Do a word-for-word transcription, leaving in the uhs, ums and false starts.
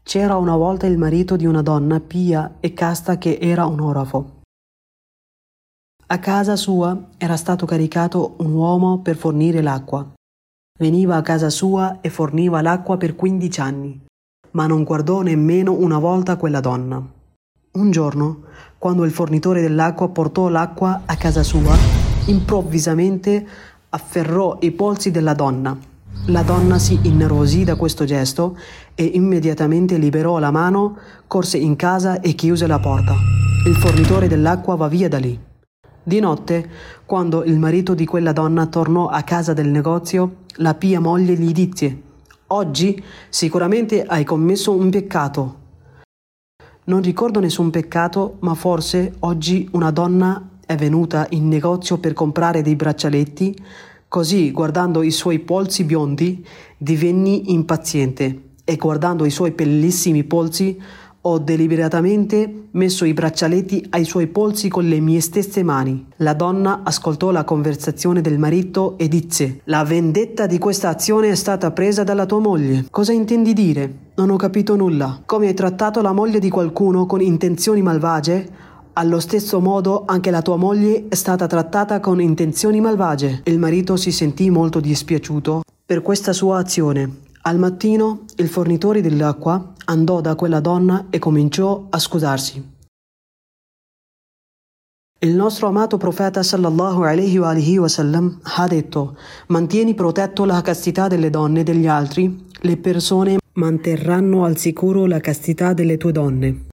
C'era una volta il marito di una donna pia e casta che era un orafo. A casa sua era stato caricato un uomo per fornire l'acqua. Veniva a casa sua e forniva l'acqua per quindici anni, ma non guardò nemmeno una volta quella donna. Un giorno, quando il fornitore dell'acqua portò l'acqua a casa sua, improvvisamente afferrò i polsi della donna. La donna si innervosì da questo gesto e immediatamente liberò la mano, corse in casa e chiuse la porta. Il fornitore dell'acqua va via da lì. Di notte, quando il marito di quella donna tornò a casa del negozio, la pia moglie gli disse: «Oggi sicuramente hai commesso un peccato». «Non ricordo nessun peccato, ma forse oggi una donna è venuta in negozio per comprare dei braccialetti, così guardando i suoi polsi biondi divenni impaziente e guardando i suoi bellissimi polsi ho deliberatamente messo i braccialetti ai suoi polsi con le mie stesse mani». La donna ascoltò la conversazione del marito e disse: «La vendetta di questa azione è stata presa dalla tua moglie. Cosa intendi dire? Non ho capito nulla. Come hai trattato la moglie di qualcuno con intenzioni malvagie? Allo stesso modo anche la tua moglie è stata trattata con intenzioni malvagie». Il marito si sentì molto dispiaciuto per questa sua azione. Al mattino il fornitore dell'acqua andò da quella donna e cominciò a scusarsi. Il nostro amato profeta sallallahu alaihi wa alihi wasallam ha detto: «Mantieni protetto la castità delle donne degli altri, le persone manterranno al sicuro la castità delle tue donne».